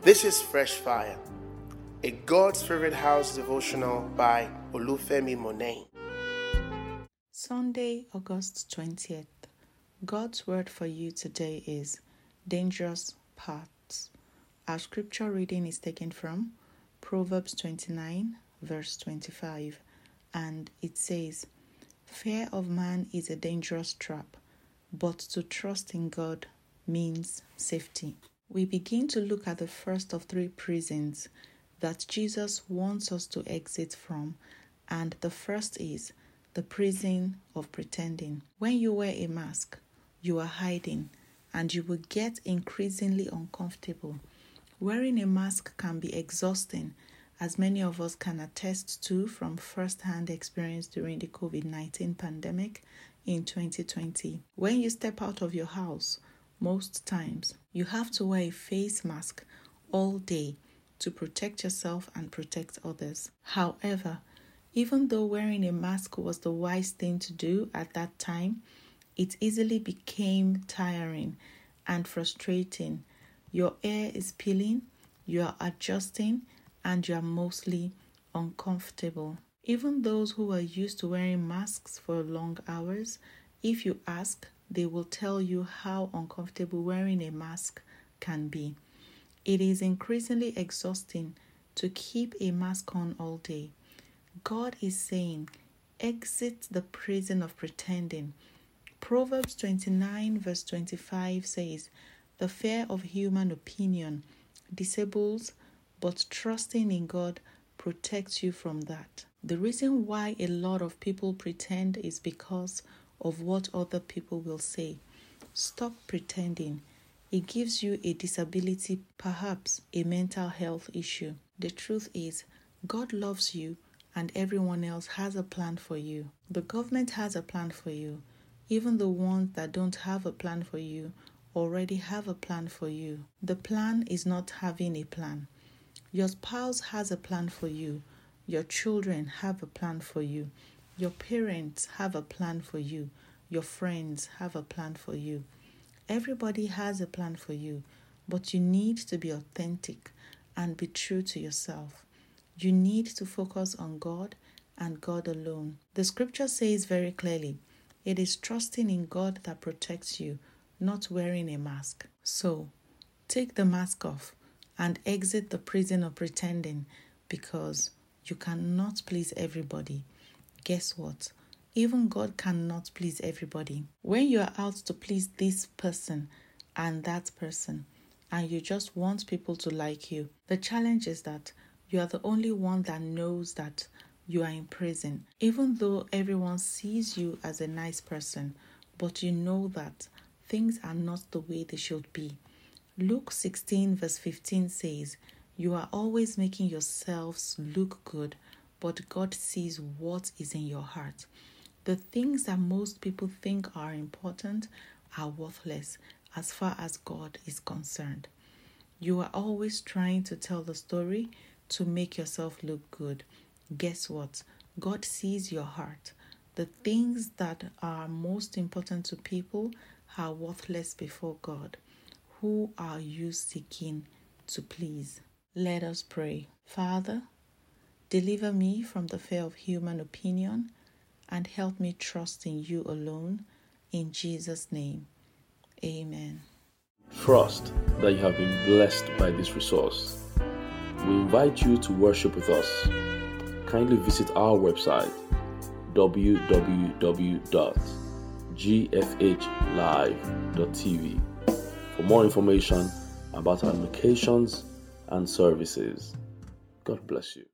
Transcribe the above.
This is Fresh Fire, a God's Favorite House devotional by Olufemi Monet. Sunday, August 20th. God's word for you today is dangerous paths. Our scripture reading is taken from Proverbs 29, verse 25, and it says, "Fear of man is a dangerous trap, but to trust in God means safety." We begin to look at the first of three prisons that Jesus wants us to exit from, and the first is the prison of pretending. When you wear a mask, you are hiding, and you will get increasingly uncomfortable. Wearing a mask can be exhausting, as many of us can attest to from first-hand experience during the COVID-19 pandemic in 2020. When you step out of your house, most times, you have to wear a face mask all day to protect yourself and protect others. However, even though wearing a mask was the wise thing to do at that time, it easily became tiring and frustrating. Your hair is peeling, you are adjusting, and you are mostly uncomfortable. Even those who are used to wearing masks for long hours, if you ask, they will tell you how uncomfortable wearing a mask can be. It is increasingly exhausting to keep a mask on all day. God is saying, exit the prison of pretending. Proverbs 29 verse 25 says, "The fear of human opinion disables, but trusting in God protects you from that." The reason why a lot of people pretend is because of what other people will say. Stop pretending. It gives you a disability, perhaps a mental health issue. The truth is, God loves you and everyone else has a plan for you. The government has a plan for you. Even the ones that don't have a plan for you already have a plan for you. The plan is not having a plan. Your spouse has a plan for you. Your children have a plan for you. Your parents have a plan for you. Your friends have a plan for you. Everybody has a plan for you, but you need to be authentic and be true to yourself. You need to focus on God and God alone. The scripture says very clearly, it is trusting in God that protects you, not wearing a mask. So, take the mask off and exit the prison of pretending, because you cannot please everybody. Guess what? Even God cannot please everybody. When you are out to please this person and that person, and you just want people to like you, the challenge is that you are the only one that knows that you are in prison. Even though everyone sees you as a nice person, but you know that things are not the way they should be. Luke 16 verse 15 says, "You are always making yourselves look good, but God sees what is in your heart." The things that most people think are important are worthless as far as God is concerned. You are always trying to tell the story to make yourself look good. Guess what? God sees your heart. The things that are most important to people are worthless before God. Who are you seeking to please? Let us pray. Father, deliver me from the fear of human opinion and help me trust in you alone. In Jesus' name, amen. Trust that you have been blessed by this resource. We invite you to worship with us. Kindly visit our website www.gfhlive.tv for more information about our locations and services. God bless you.